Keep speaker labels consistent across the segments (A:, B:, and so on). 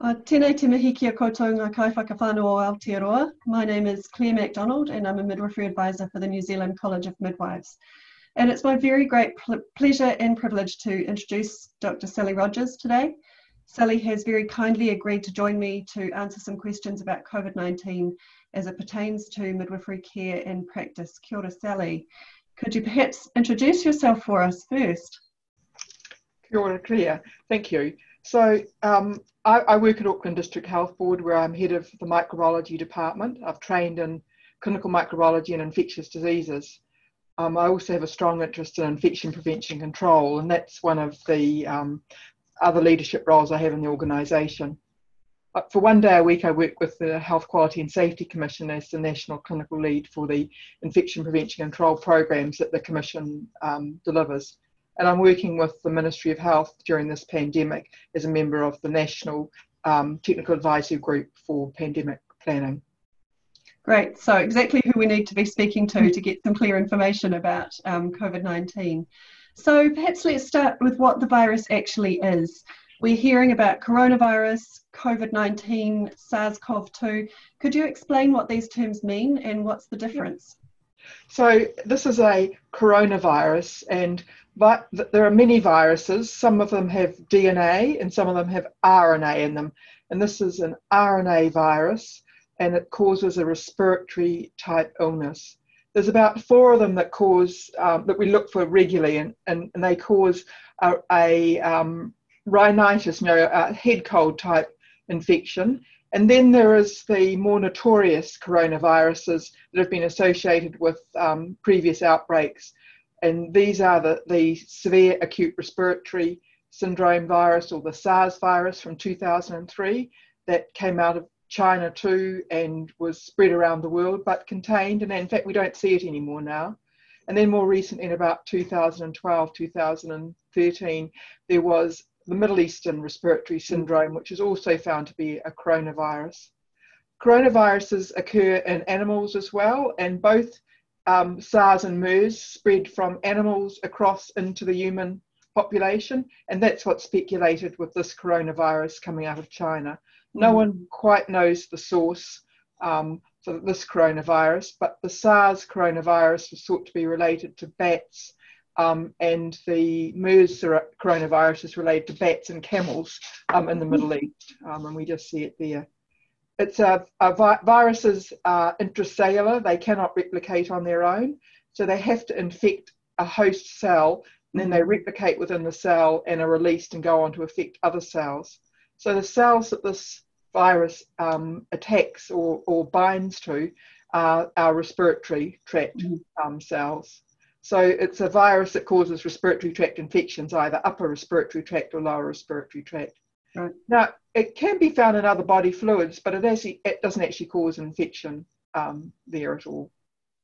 A: Tēnei te mihi kia koutou ngā kaiwhakawhānau o Aotearoa. My name is Claire MacDonald and I'm a midwifery advisor for the New Zealand College of Midwives. And it's my very great pleasure and privilege to introduce Dr. Sally Rogers today. Sally has very kindly agreed to join me to answer some questions about COVID-19 as it pertains to midwifery care and practice. Kia ora, Sally. Could you perhaps introduce yourself for us first?
B: Kia ora, Claire. Thank you. So I work at Auckland District Health Board, where I'm head of the microbiology department. I've trained in clinical microbiology and infectious diseases. I also have a strong interest in infection prevention control, and that's one of the other leadership roles I have in the organisation. For one day a week, I work with the Health Quality and Safety Commission as the national clinical lead for the infection prevention control programs that the Commission delivers. And I'm working with the Ministry of Health during this pandemic as a member of the National Technical Advisory Group for Pandemic Planning.
A: Great, so exactly who we need to be speaking to get some clear information about COVID-19. So perhaps let's start with what the virus actually is. We're hearing about coronavirus, COVID-19, SARS-CoV-2. Could you explain what these terms mean and what's the difference?
B: So this is a coronavirus, and there are many viruses. Some of them have DNA and some of them have RNA in them. And this is an RNA virus, and it causes a respiratory type illness. There's about 4 of them that that we look for regularly, and they cause a rhinitis, a head cold type infection. And then there is the more notorious coronaviruses that have been associated with previous outbreaks. And these are the severe acute respiratory syndrome virus, or the SARS virus from 2003, that came out of China too and was spread around the world, but contained. And in fact, we don't see it anymore now. And then more recently, in about 2012, 2013, there was the Middle Eastern respiratory syndrome, which is also found to be a coronavirus. Coronaviruses occur in animals as well, and both SARS and MERS spread from animals across into the human population, and that's what's speculated with this coronavirus coming out of China. No one quite knows the source for this coronavirus, but the SARS coronavirus was thought to be related to bats, and the MERS coronavirus is related to bats and camels in the Middle East, and we just see it there. It's viruses are intracellular. They cannot replicate on their own, so they have to infect a host cell, and then they replicate within the cell and are released and go on to affect other cells. So the cells that this virus attacks or binds to are our respiratory tract cells. So it's a virus that causes respiratory tract infections, either upper respiratory tract or lower respiratory tract. Right. Now, it can be found in other body fluids, but it doesn't actually cause infection there at all.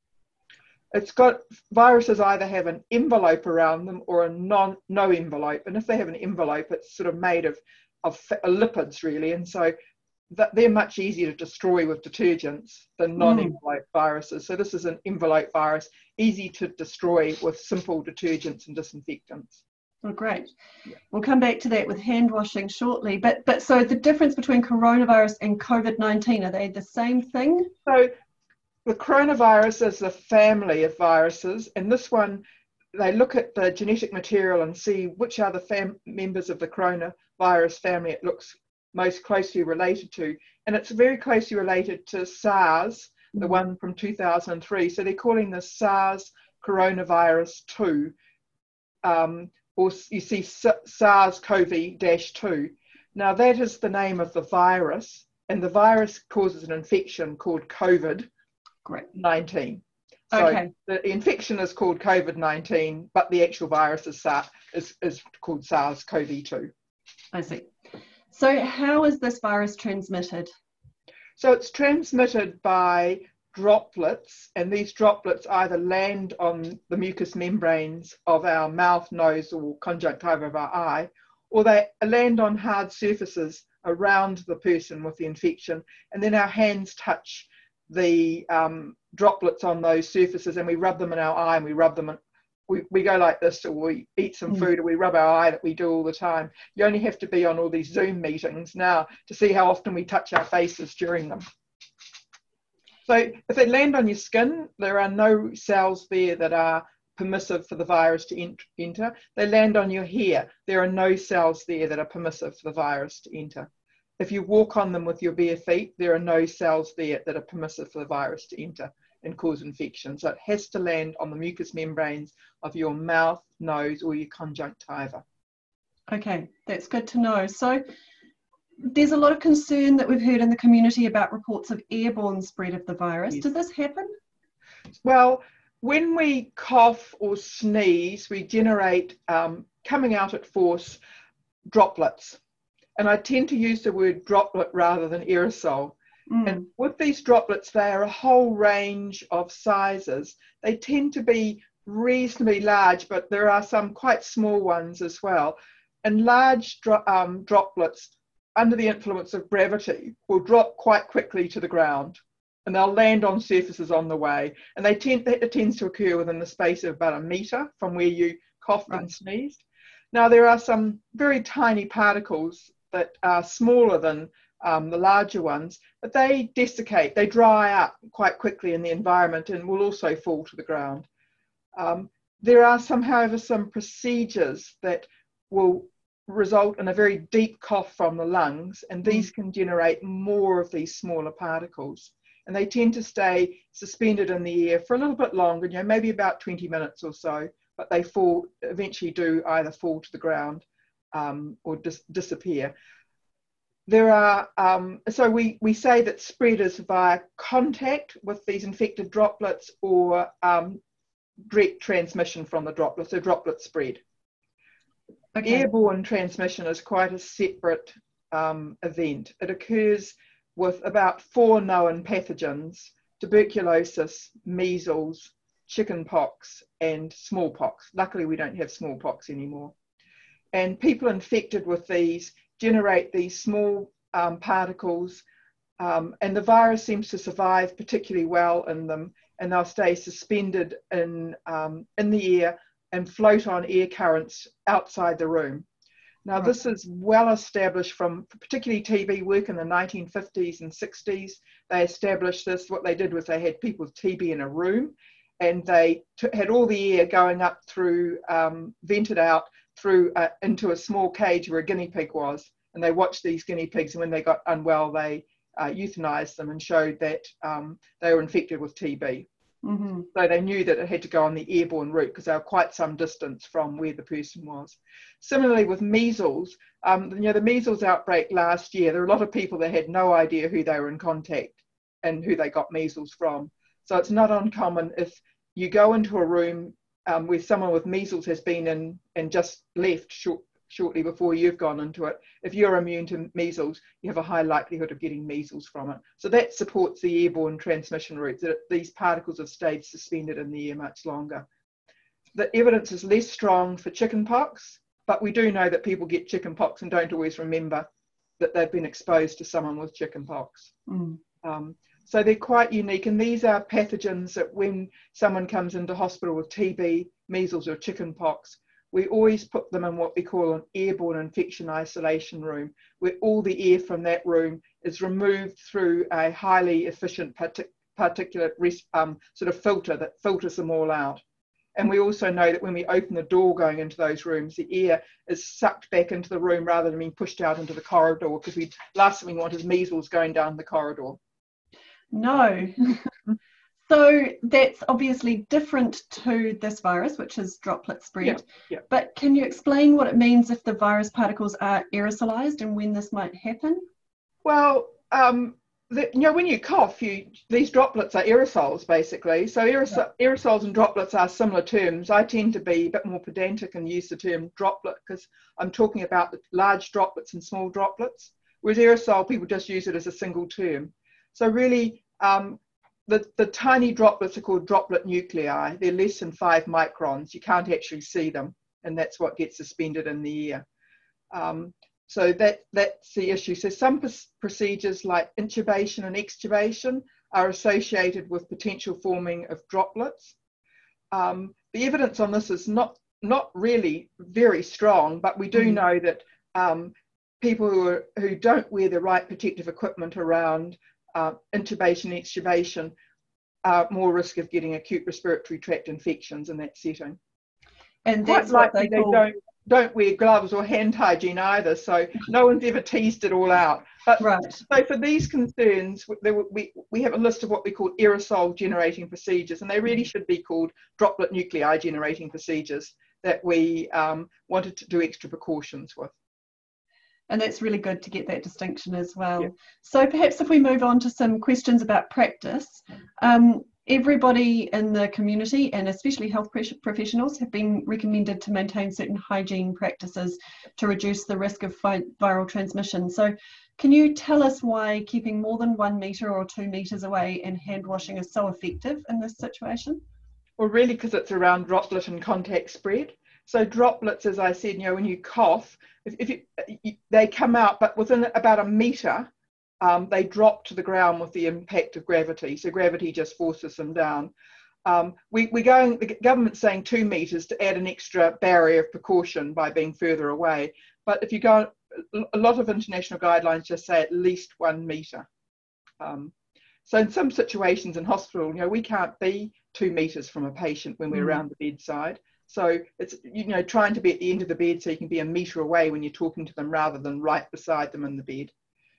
B: Viruses either have an envelope around them or a no envelope. And if they have an envelope, it's sort of made of lipids, really. And so they're much easier to destroy with detergents than non-envelope viruses. So this is an envelope virus, easy to destroy with simple detergents and disinfectants.
A: Oh, great. Yeah. We'll come back to that with hand washing shortly. But so the difference between coronavirus and COVID-19, are they the same thing?
B: So the coronavirus is a family of viruses, and this one, they look at the genetic material and see which are the members of the coronavirus family it looks most closely related to, and it's very closely related to SARS, the one from 2003. So they're calling this SARS coronavirus 2, or you see SARS-CoV-2. Now that is the name of the virus, and the virus causes an infection called COVID-19. So the infection is called COVID-19, but the actual virus is called SARS-CoV-2.
A: I see. So how is this virus transmitted?
B: So it's transmitted by droplets, and these droplets either land on the mucous membranes of our mouth, nose, or conjunctiva of our eye, or they land on hard surfaces around the person with the infection, and then our hands touch the droplets on those surfaces, and we rub them in our eye, and we rub them we go like this, or we eat some food, or we rub our eye, that we do all the time. You only have to be on all these Zoom meetings now to see how often we touch our faces during them. So if they land on your skin, there are no cells there that are permissive for the virus to enter. They land on your hair, there are no cells there that are permissive for the virus to enter. If you walk on them with your bare feet, there are no cells there that are permissive for the virus to enter and cause infection. So it has to land on the mucous membranes of your mouth, nose, or your conjunctiva.
A: Okay, that's good to know. So there's a lot of concern that we've heard in the community about reports of airborne spread of the virus.
B: Yes.
A: Does this happen?
B: Well, when we cough or sneeze, we generate, coming out at force, droplets. And I tend to use the word droplet rather than aerosol. And with these droplets, they are a whole range of sizes. They tend to be reasonably large, but there are some quite small ones as well. And large droplets, under the influence of gravity, will drop quite quickly to the ground, and they'll land on surfaces on the way. And it tends to occur within the space of about a metre from where you coughed and sneezed. Now, there are some very tiny particles that are smaller than the larger ones, but they desiccate, they dry up quite quickly in the environment and will also fall to the ground. There are however, some procedures that will result in a very deep cough from the lungs, and these can generate more of these smaller particles. And they tend to stay suspended in the air for a little bit longer, maybe about 20 minutes or so, but they eventually do either fall to the ground or disappear. There are, so we say that spread is via contact with these infected droplets or direct transmission from the droplets, so droplet spread. Okay. Airborne transmission is quite a separate event. It occurs with about 4 known pathogens: tuberculosis, measles, chickenpox, and smallpox. Luckily, we don't have smallpox anymore. And people infected with these generate these small particles, and the virus seems to survive particularly well in them, and they'll stay suspended in the air and float on air currents outside the room. Now, this is well established from particularly TB work in the 1950s and 60s. They established this. What they did was they had people with TB in a room, and they had all the air going up through, vented out through into a small cage where a guinea pig was. And they watched these guinea pigs, and when they got unwell, they euthanized them and showed that they were infected with TB. Mm-hmm. So they knew that it had to go on the airborne route because they were quite some distance from where the person was. Similarly with measles, the measles outbreak last year, there were a lot of people that had no idea who they were in contact and who they got measles from. So it's not uncommon if you go into a room where someone with measles has been in and just left shortly before you've gone into it. If you're immune to measles, you have a high likelihood of getting measles from it. So that supports the airborne transmission route, that these particles have stayed suspended in the air much longer. The evidence is less strong for chickenpox, but we do know that people get chickenpox and don't always remember that they've been exposed to someone with chickenpox. So they're quite unique, and these are pathogens that when someone comes into hospital with TB, measles or chickenpox, we always put them in what we call an airborne infection isolation room, where all the air from that room is removed through a highly efficient particulate sort of filter that filters them all out. And we also know that when we open the door going into those rooms, the air is sucked back into the room rather than being pushed out into the corridor, because last thing we want is measles going down the corridor.
A: No. So that's obviously different to this virus, which is droplet spread. Yeah. But can you explain what it means if the virus particles are aerosolized and when this might happen?
B: Well, when you cough, these droplets are aerosols, basically. So aerosols and droplets are similar terms. I tend to be a bit more pedantic and use the term droplet because I'm talking about the large droplets and small droplets, whereas aerosol, people just use it as a single term. So really, the tiny droplets are called droplet nuclei. They're less than 5 microns. You can't actually see them, and that's what gets suspended in the air. So that's the issue. So some procedures like intubation and extubation are associated with potential forming of droplets. the evidence on this is not really very strong, but we do know that people who don't wear the right protective equipment around intubation and extubation are more risk of getting acute respiratory tract infections in that setting.
A: And
B: quite
A: that's what
B: likely
A: they call...
B: don't wear gloves or hand hygiene either, so no one's ever teased it all out. But
A: right.
B: So for these concerns, we have a list of what we call aerosol generating procedures, and they really should be called droplet nuclei generating procedures that we wanted to do extra precautions with.
A: And that's really good to get that distinction as well.
B: Yeah.
A: So perhaps if we move on to some questions about practice, everybody in the community, and especially health professionals, have been recommended to maintain certain hygiene practices to reduce the risk of viral transmission. So can you tell us why keeping more than 1 metre or 2 metres away and hand washing is so effective in this situation?
B: Well, really, because it's around droplet and contact spread. So droplets, as I said, when you cough, they come out, but within about 1 metre, they drop to the ground with the impact of gravity. So gravity just forces them down. The government's saying 2 metres to add an extra barrier of precaution by being further away. But if you go, a lot of international guidelines just say at least 1 metre. So in some situations in hospital, we can't be 2 metres from a patient when we're around the bedside. So it's, trying to be at the end of the bed so you can be 1 metre away when you're talking to them rather than right beside them in the bed.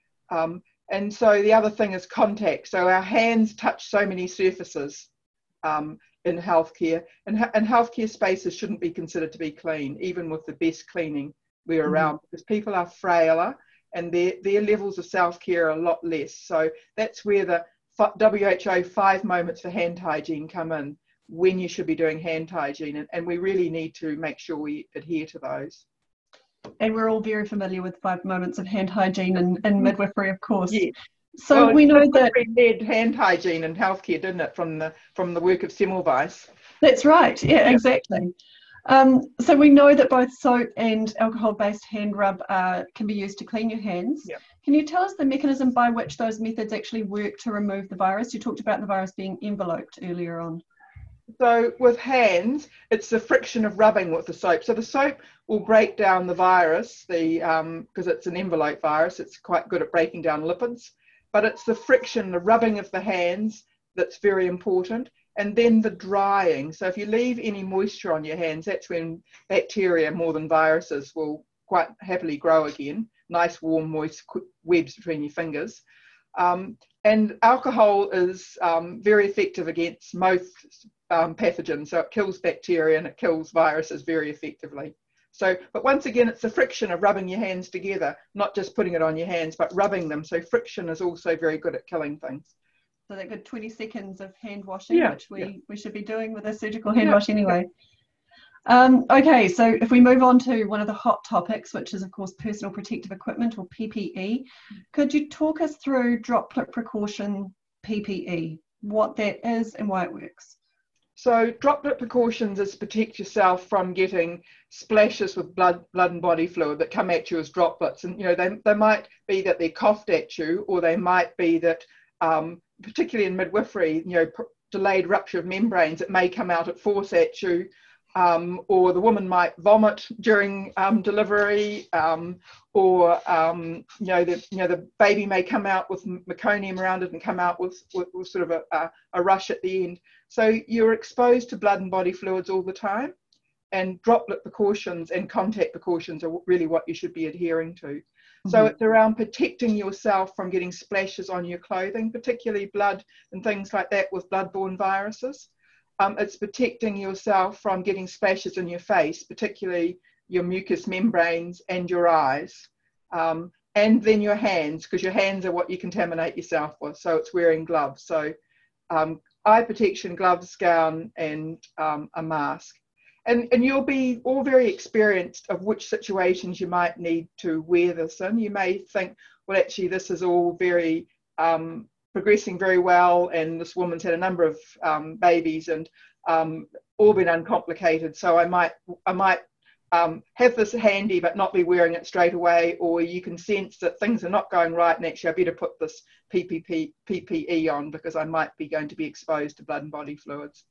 B: And so the other thing is contact. So our hands touch so many surfaces in healthcare, and healthcare spaces shouldn't be considered to be clean, even with the best cleaning we're around, because people are frailer and their levels of self-care are a lot less. So that's where the WHO 5 moments for hand hygiene come in, when you should be doing hand hygiene, and we really need to make sure we adhere to those.
A: And we're all very familiar with 5 moments of hand hygiene and midwifery, of course.
B: Yeah.
A: So
B: well,
A: we know that
B: led hand hygiene in healthcare, didn't it, from the work of Semmelweis?
A: That's right. Yeah, exactly. So we know that both soap and alcohol-based hand rub can be used to clean your hands.
B: Yeah.
A: Can you tell us the mechanism by which those methods actually work to remove the virus? You talked about the virus being enveloped earlier on.
B: So with hands, it's the friction of rubbing with the soap. So the soap will break down the virus, because it's an envelope virus, it's quite good at breaking down lipids. But it's the friction, the rubbing of the hands, that's very important. And then the drying. So if you leave any moisture on your hands, that's when bacteria, more than viruses, will quite happily grow again. Nice, warm, moist webs between your fingers. And alcohol is very effective against most pathogens. So it kills bacteria and it kills viruses very effectively. So, but once again, it's the friction of rubbing your hands together, not just putting it on your hands, but rubbing them. So friction is also very good at killing things.
A: So that good 20 seconds of hand washing, which we should be doing with a surgical hand wash anyway. Okay, so if we move on to one of the hot topics, which is of course personal protective equipment, or PPE, could you talk us through droplet precaution PPE, what that is and why it works?
B: So droplet precautions is protect yourself from getting splashes with blood and body fluid that come at you as droplets. And they might be that they're coughed at you, or they might be that particularly in midwifery, delayed rupture of membranes, it may come out at force at you, or the woman might vomit during delivery, or the baby may come out with meconium around it and come out with sort of a rush at the end. So you're exposed to blood and body fluids all the time, and droplet precautions and contact precautions are really what you should be adhering to. So it's around protecting yourself from getting splashes on your clothing, particularly blood and things like that with bloodborne viruses. It's protecting yourself from getting splashes in your face, particularly your mucous membranes and your eyes. And then your hands, because your hands are what you contaminate yourself with. So it's wearing gloves. So eye protection, gloves, gown, and a mask. And you'll be all very experienced of which situations you might need to wear this in. You may think, well, actually, this is all very progressing very well, and this woman's had a number of babies and all been uncomplicated. So I might have this handy but not be wearing it straight away, or you can sense that things are not going right and actually I better put this PPE on because I might be going to be exposed to blood and body fluids.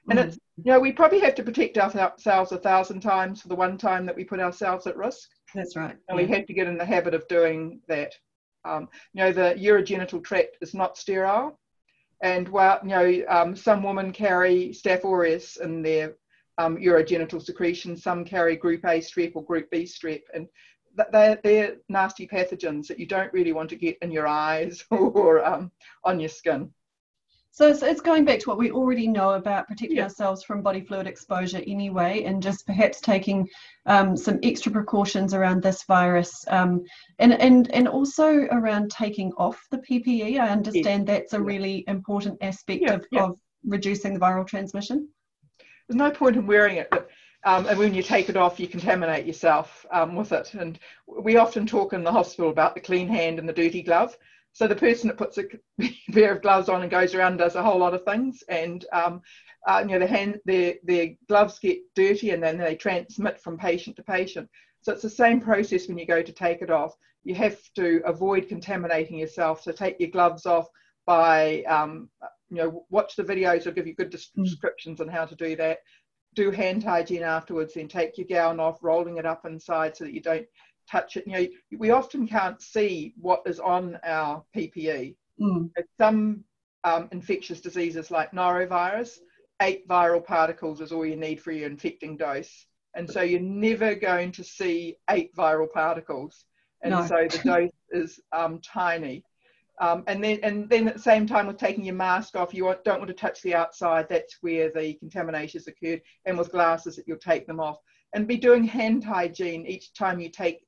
B: And it's, you know, we probably have to protect ourselves 1,000 times for the one time that we put ourselves at risk.
A: That's right.
B: And we have to get in the habit of doing that. You know, the urogenital tract is not sterile. And while, you know, some women carry Staph aureus in their urogenital secretions, some carry group A strep or group B strep. And they're nasty pathogens that you don't really want to get in your eyes or on your skin.
A: So it's going back to what we already know about protecting ourselves from body fluid exposure anyway, and just perhaps taking some extra precautions around this virus, and also around taking off the PPE. I understand that's a really important aspect of reducing the viral transmission.
B: There's no point in wearing it, but and when you take it off, you contaminate yourself with it. And we often talk in the hospital about the clean hand and the dirty glove. So the person that puts a pair of gloves on and goes around does a whole lot of things, and you know, their gloves get dirty and then they transmit from patient to patient. So it's the same process when you go to take it off. You have to avoid contaminating yourself. So take your gloves off by, you know, watch the videos. They'll give you good descriptions on how to do that. Do hand hygiene afterwards, then take your gown off, rolling it up inside so that you don't touch it. You know, we often can't see what is on our PPE. Some infectious diseases like norovirus, 8 viral particles is all you need for your infecting dose. And so you're never going to see 8 viral particles. And so the dose is tiny. And then at the same time with taking your mask off, you don't want to touch the outside. That's where the contaminations occurred. And with glasses, that you'll take them off. And be doing hand hygiene each time you take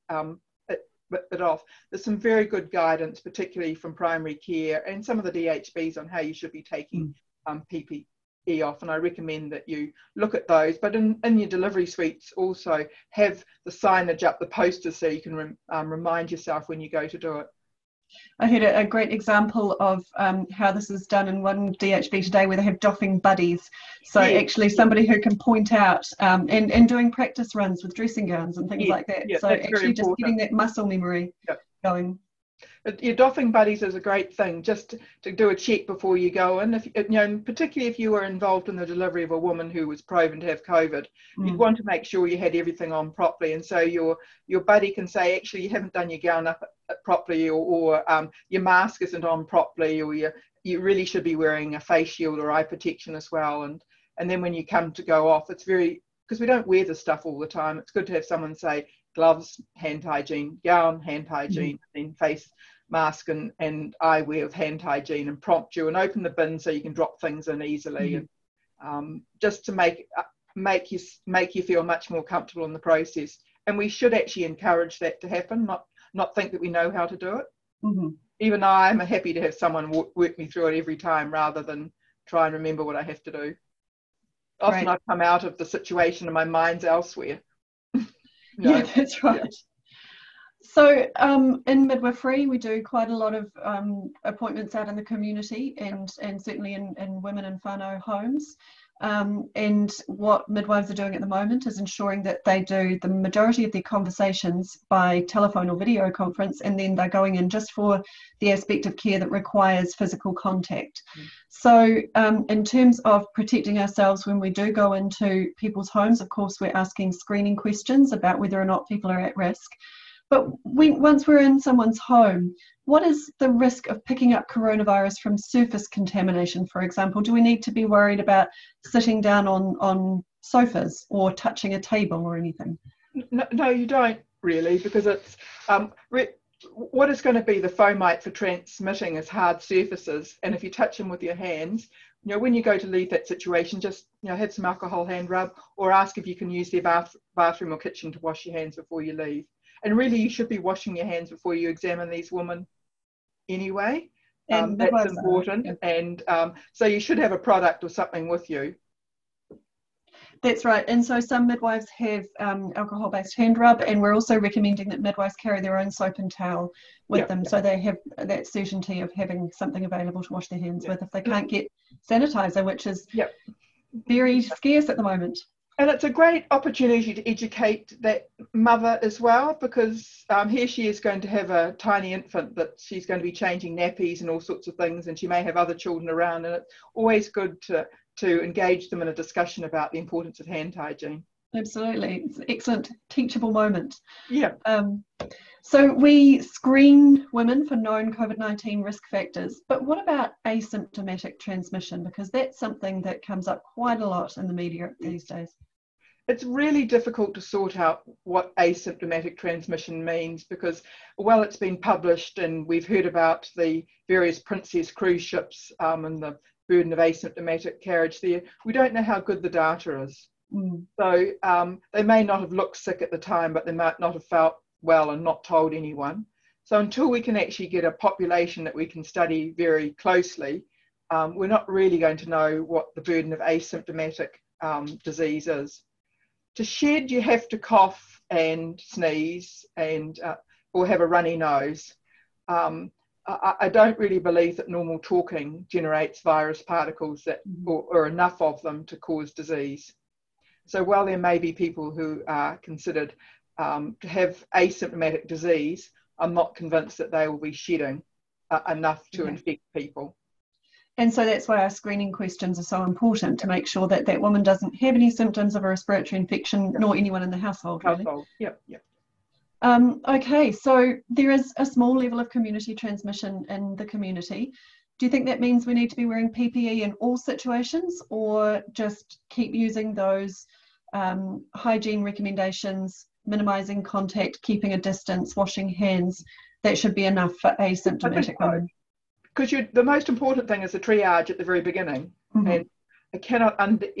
B: it off. There's some very good guidance, particularly from primary care and some of the DHBs on how you should be taking PPE off. And I recommend that you look at those. But in your delivery suites, also have the signage up, the posters, so you can remind yourself when you go to do it.
A: I heard a great example of how this is done in one DHB today, where they have doffing buddies. So actually somebody who can point out and doing practice runs with dressing gowns and things like that. So actually just getting that muscle memory going.
B: Your doffing buddies is a great thing, just to do a check before you go in. If you know, particularly if you were involved in the delivery of a woman who was proven to have COVID, you'd want to make sure you had everything on properly. And so your buddy can say, actually, you haven't done your gown up properly, or your mask isn't on properly, or you really should be wearing a face shield or eye protection as well. And then when you come to go off, it's because we don't wear this stuff all the time. It's good to have someone say, gloves, hand hygiene, gown, hand hygiene, then face mask and eyewear with hand hygiene, and prompt you and open the bin so you can drop things in easily, and just to make you feel much more comfortable in the process. And we should actually encourage that to happen, not think that we know how to do it. Even I'm happy to have someone work me through it every time, rather than try and remember what I have to do. Often I've come out of the situation and my mind's elsewhere.
A: Yeah, that's right. So in midwifery, we do quite a lot of appointments out in the community, and certainly in women and whānau homes. And what midwives are doing at the moment is ensuring that they do the majority of their conversations by telephone or video conference, and then they're going in just for the aspect of care that requires physical contact. So in terms of protecting ourselves when we do go into people's homes, of course, we're asking screening questions about whether or not people are at risk. But once we're in someone's home, what is the risk of picking up coronavirus from surface contamination, for example? Do we need to be worried about sitting down on sofas or touching a table or anything?
B: No, you don't really, because it's what is going to be the fomite for transmitting is hard surfaces. And if you touch them with your hands, you know, when you go to leave that situation, just, you know, have some alcohol hand rub, or ask if you can use their bathroom or kitchen to wash your hands before you leave. And really, you should be washing your hands before you examine these women anyway.
A: And
B: that's important. And so you should have a product or something with you.
A: That's right. And so some midwives have alcohol-based hand rub, and we're also recommending that midwives carry their own soap and towel with them, so they have that certainty of having something available to wash their hands with if they can't get sanitizer, which is very scarce at the moment.
B: And it's a great opportunity to educate that mother as well, because here she is going to have a tiny infant that she's going to be changing nappies and all sorts of things, and she may have other children around, and it's always good to to engage them in a discussion about the importance of hand hygiene.
A: Absolutely. It's an excellent teachable moment.
B: Yeah.
A: So we screen women for known COVID-19 risk factors, but what about asymptomatic transmission? Because that's something that comes up quite a lot in the media these days.
B: It's really difficult to sort out what asymptomatic transmission means because, well, it's been published and we've heard about the various Princess cruise ships and the burden of asymptomatic carriage there. We don't know how good the data is. So they may not have looked sick at the time, but they might not have felt well and not told anyone. So until we can actually get a population that we can study very closely, we're not really going to know what the burden of asymptomatic disease is. To shed, you have to cough and sneeze and or have a runny nose. I don't really believe that normal talking generates virus particles that, or enough of them to cause disease. So while there may be people who are considered to have asymptomatic disease, I'm not convinced that they will be shedding enough to infect people.
A: And so that's why our screening questions are so important, to make sure that that woman doesn't have any symptoms of a respiratory infection, nor anyone in the household, really.
B: Yep.
A: Okay, so there is a small level of community transmission in the community. Do you think that means we need to be wearing PPE in all situations, or just keep using those hygiene recommendations, minimising contact, keeping a distance, washing hands? That should be enough for asymptomatic women.
B: Because the most important thing is the triage at the very beginning. And I cannot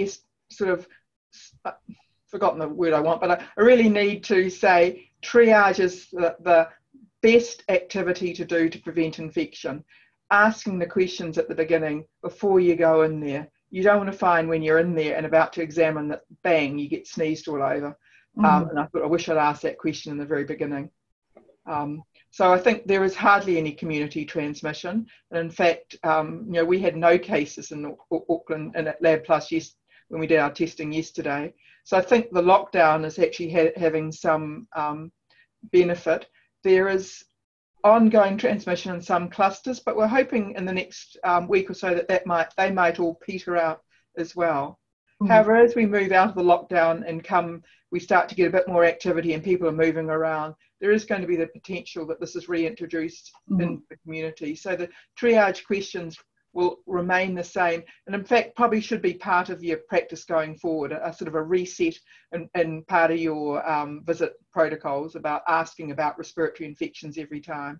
B: forgotten the word I want, but I really need to say triage is the best activity to do to prevent infection. Asking the questions at the beginning before you go in there. You don't want to find when you're in there and about to examine that, bang, you get sneezed all over. And I thought, I wish I'd asked that question in the very beginning. So I think there is hardly any community transmission. And in fact, we had no cases in Auckland and at Lab Plus when we did our testing yesterday. So I think the lockdown is actually having some benefit. There is ongoing transmission in some clusters, but we're hoping in the next week or so that they might all peter out as well. However, as we move out of the lockdown and we start to get a bit more activity and people are moving around, there is going to be the potential that this is reintroduced in the community. So the triage questions will remain the same, and in fact probably should be part of your practice going forward, a sort of a reset in part of your visit protocols about asking about respiratory infections every time.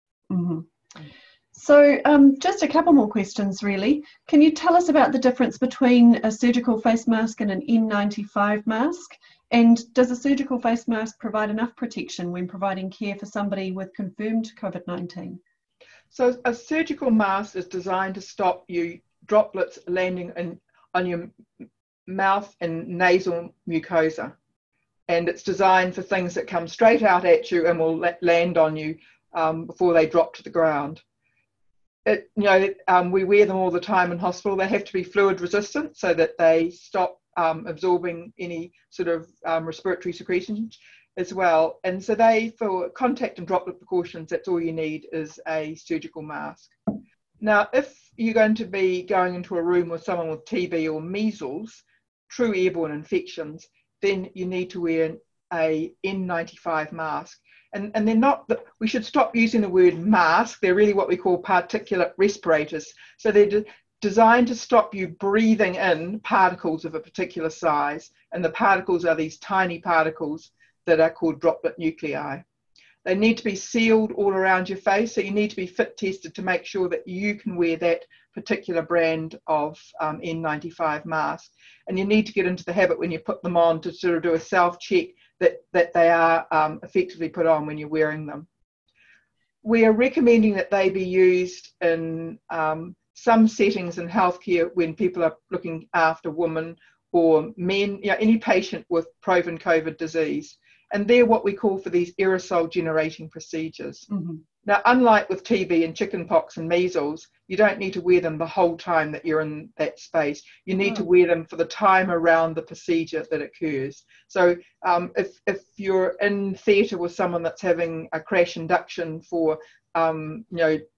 A: So just a couple more questions really. Can you tell us about the difference between a surgical face mask and an N95 mask? And does a surgical face mask provide enough protection when providing care for somebody with confirmed COVID-19?
B: So a surgical mask is designed to stop you droplets landing on your mouth and nasal mucosa. And it's designed for things that come straight out at you and will land on you before they drop to the ground. We wear them all the time in hospital. They have to be fluid resistant so that they stop absorbing any sort of respiratory secretions as well. And so for contact and droplet precautions, that's all you need is a surgical mask. Now, if you're going to be going into a room with someone with TB or measles, true airborne infections, then you need to wear a N95 mask. And they're not, we should stop using the word mask. They're really what we call particulate respirators. So they're designed to stop you breathing in particles of a particular size. And the particles are these tiny particles that are called droplet nuclei. They need to be sealed all around your face. So you need to be fit tested to make sure that you can wear that particular brand of N95 mask. And you need to get into the habit when you put them on to sort of do a self-check that they are effectively put on when you're wearing them. We are recommending that they be used in some settings in healthcare when people are looking after women or men, any patient with proven COVID disease. And they're what we call for these aerosol generating procedures. Now, unlike with TB and chickenpox and measles, you don't need to wear them the whole time that you're in that space. You need to wear them for the time around the procedure that occurs. So if you're in theatre with someone that's having a crash induction for,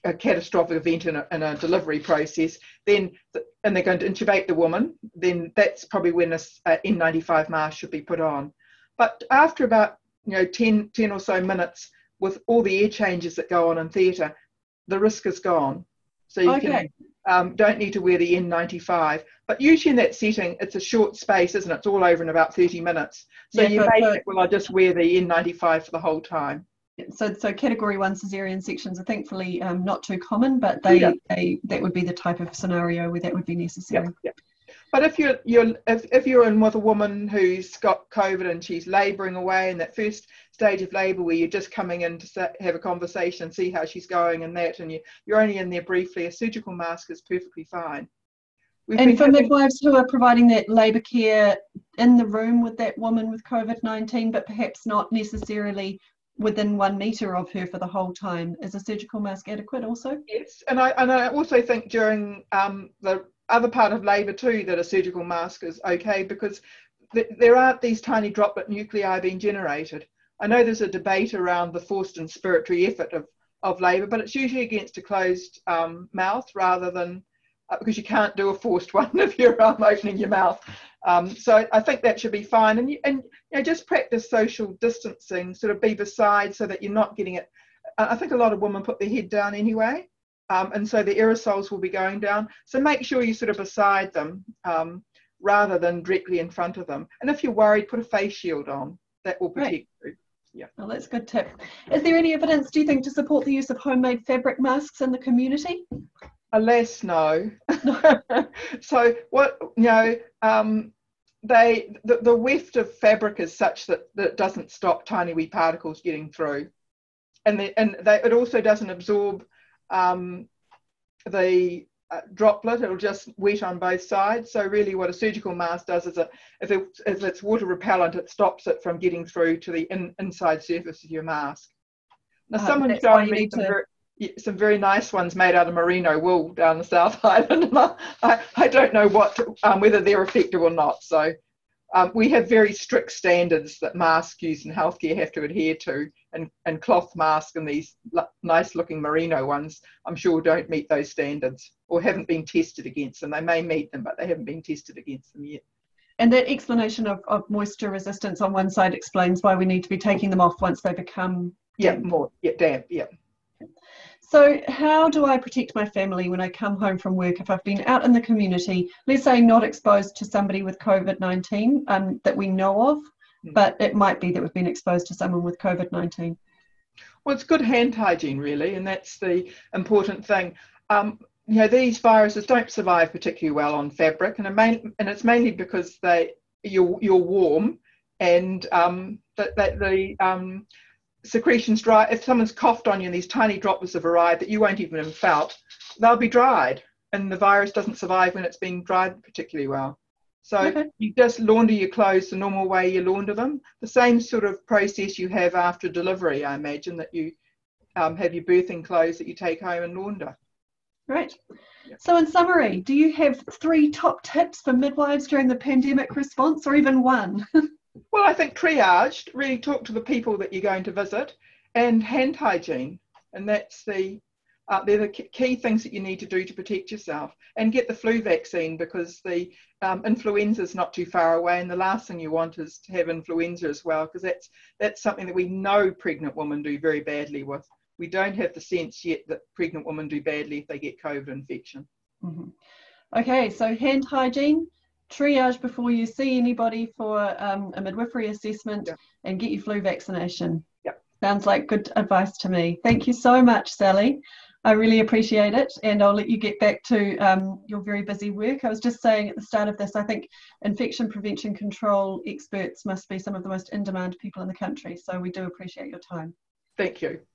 B: a catastrophic event in a delivery process, then and they're going to intubate the woman, then that's probably when a N95 mask should be put on. But after about 10 or so minutes, with all the air changes that go on in theatre, the risk is gone. So you don't need to wear the N95. But usually in that setting, it's a short space, isn't it? It's all over in about 30 minutes. So you may think, well, I'll just wear the N95 for the whole time.
A: So category 1 cesarean sections are thankfully not too common, but that would be the type of scenario where that would be necessary.
B: Yeah. But if you're in with a woman who's got COVID and she's labouring away in that first stage of labour where you're just coming in to have a conversation, see how she's going and you're only in there briefly, a surgical mask is perfectly fine.
A: And for midwives who are providing that labour care in the room with that woman with COVID-19, but perhaps not necessarily within 1 metre of her for the whole time, is a surgical mask adequate also?
B: Yes, and I also think during the other part of labour too that a surgical mask is okay, because there aren't these tiny droplet nuclei being generated. I know there's a debate around the forced inspiratory effort of labour, but it's usually against a closed mouth rather than because you can't do a forced one if you're opening your mouth. So I think that should be fine. And just practice social distancing, sort of be beside so that you're not getting it. I think a lot of women put their head down anyway, and so the aerosols will be going down. So make sure you're sort of beside them rather than directly in front of them. And if you're worried, put a face shield on. That will protect you. Yeah.
A: Well, that's a good tip. Is there any evidence, do you think, to support the use of homemade fabric masks in the community?
B: Alas, no. So what the weft of fabric is such that it doesn't stop tiny wee particles getting through, and it also doesn't absorb the droplet. It'll just wet on both sides. So really, what a surgical mask does is if it's water repellent, it stops it from getting through to the inside surface of your mask. Now, someone's showing me some very nice ones made out of merino wool down the South Island, and I don't know whether they're effective or not. So we have very strict standards that masks used in healthcare have to adhere to, and cloth masks and these nice looking merino ones I'm sure don't meet those standards or haven't been tested against them. They may meet them, but they haven't been tested against them yet.
A: And that explanation of moisture resistance on one side explains why we need to be taking them off once they become damp.
B: Damp.
A: So how do I protect my family when I come home from work if I've been out in the community, let's say not exposed to somebody with COVID-19 that we know of, but it might be that we've been exposed to someone with COVID-19?
B: Well, it's good hand hygiene, really, and that's the important thing. These viruses don't survive particularly well on fabric, and it's mainly because you're warm, and the secretions dry. If someone's coughed on you and these tiny droplets have arrived that you won't even have felt, they'll be dried, and the virus doesn't survive when it's being dried particularly well. So you just launder your clothes the normal way you launder them, the same sort of process you have after delivery, I imagine, that you have your birthing clothes that you take home and launder.
A: Right. So in summary, do you have 3 top tips for midwives during the pandemic response, or even 1?
B: Well, I think triage, really talk to the people that you're going to visit, and hand hygiene. And that's they're the key things that you need to do to protect yourself. And get the flu vaccine, because the influenza is not too far away, and the last thing you want is to have influenza as well, because that's something that we know pregnant women do very badly with. We don't have the sense yet that pregnant women do badly if they get COVID infection.
A: Mm-hmm. Okay, so hand hygiene, triage before you see anybody for a midwifery assessment, and get your flu vaccination. Sounds like good advice to me. Thank you so much, Sally. I really appreciate it, and I'll let you get back to your very busy work. I was just saying at the start of this, I think infection prevention control experts must be some of the most in-demand people in the country, so we do appreciate your time.
B: Thank you.